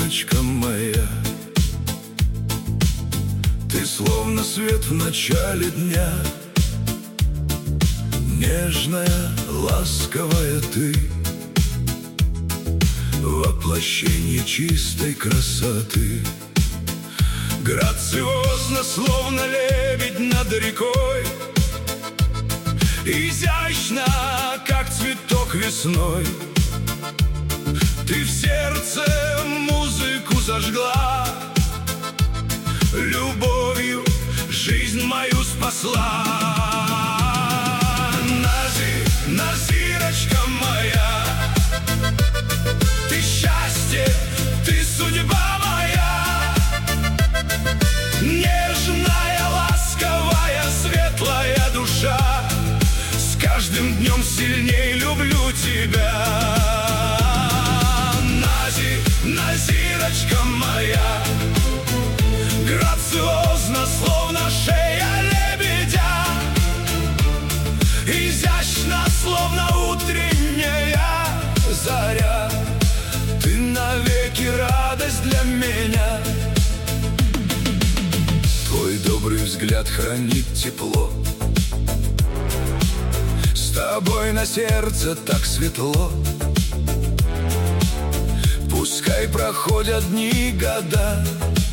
Назирочка моя, ты словно свет в начале дня, нежная, ласковая ты, воплощение чистой красоты. Грациозно, словно лебедь над рекой, изящно, как цветок весной. Ты в сердце музыку зажгла, любовью жизнь мою спасла. Назирочка моя, ты счастье, ты судьба моя, нежная, ласковая, светлая душа. С каждым днем сильней люблю тебя. Назирочка моя, грациозно, словно шея лебедя, изящно, словно утренняя заря. Ты навеки радость для меня. Твой добрый взгляд хранит тепло, с тобой на сердце так светло. Пускай проходят дни, года,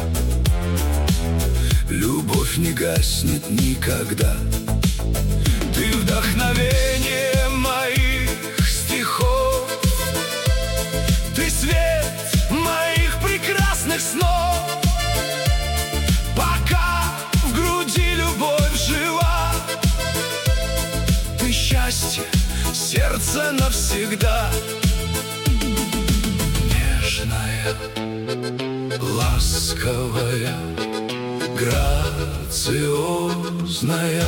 любовь не гаснет никогда. Ты вдохновение моих стихов, ты свет моих прекрасных снов. Пока в груди любовь жива, ты счастье, сердце навсегда. Нежная, ласковая, грациозная,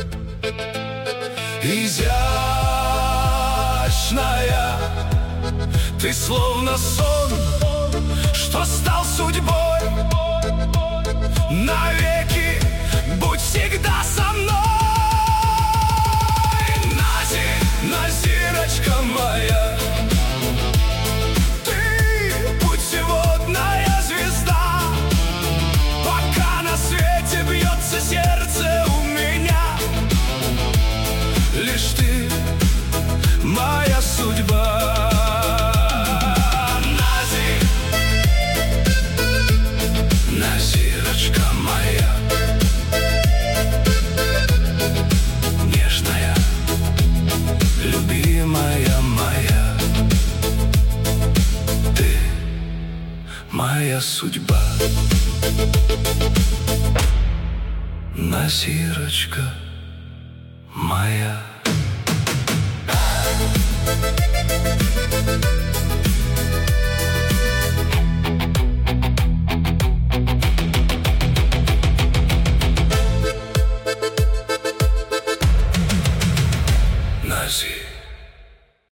изящная, ты словно сон, что стал судьбой. Навеки будь всегда со мной. Назирочка моя, сердце у меня, лишь ты моя судьба. Назирочка моя, нежная, любимая моя, ты моя судьба. Назирочка моя.